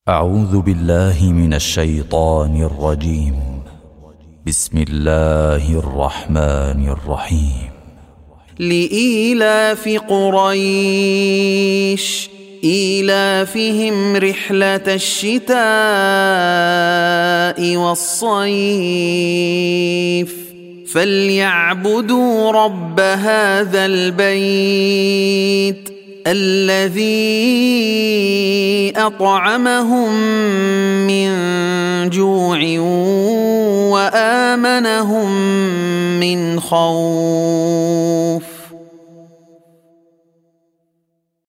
أعوذ بالله من الشيطان الرجيم. بسم الله الرحمن الرحيم. لإيلاف قريش إيلافهم رحلة الشتاء والصيف فليعبدوا رب هذا البيت الذي أطعمهم من جوع وآمنهم من خوف.